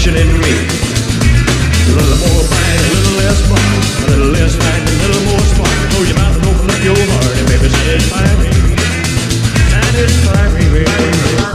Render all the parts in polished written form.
satisfaction in me. A little more fight, a little less fun. A little less fight, a little more spark. Close your mouth and open up your heart and baby satisfy me. Satisfy me, baby.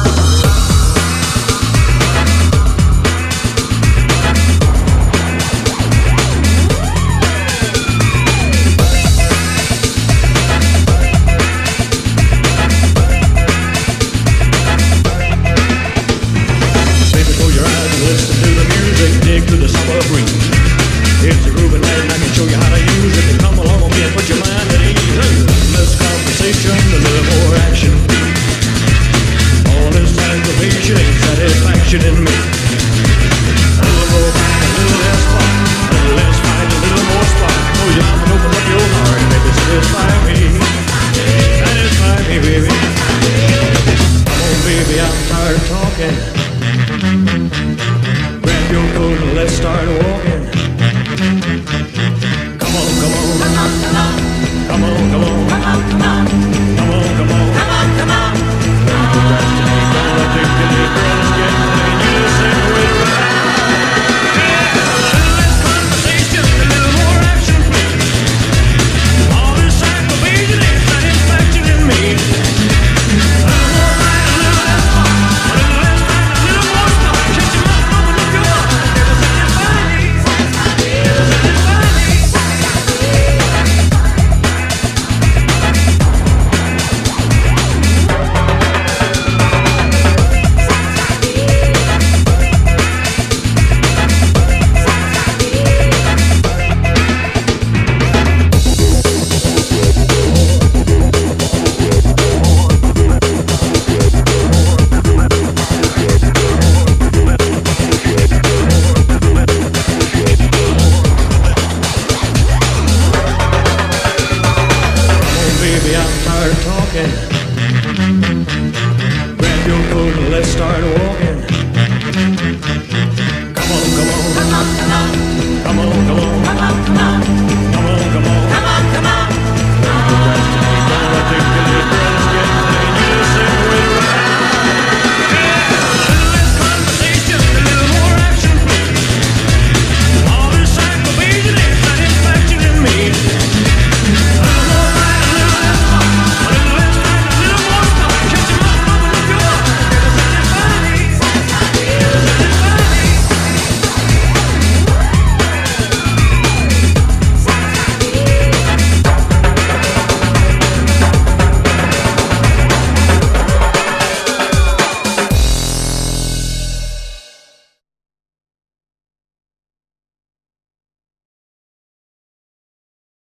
Dig to the summer breeze. It's a groovy night and I can show you how to use it. Come along with me and put your mind at ease. Less conversation, a little more action. All this aggravation ain't satisfaction in me. A little more fight, a little less fun. A little less fight, a little more spark. Oh, you can open up your heart and baby satisfy me. Satisfy me, baby. Come on, baby, I'm tired of talking. Your coat and let's start walking. Come on, come on, come on, come on, come on, come on, come on, come on, come on, come on, come on. Don't procrastinate, don't articulate, girl, let's get playing. You just say the way to ride. Yeah, a little less conversation, a little more action, please. All this aggravation ain't satisfaction in me. A little more fight, a little less fun. A little less fight, a little more spark. Shut your mouth, open up your heart. Grab your coat and let's start walking. Come on, come on, come on, come on, come on, come on, come on, come on, come on, come on, come on, come on. Don't procrastinate, don't articulate, girl.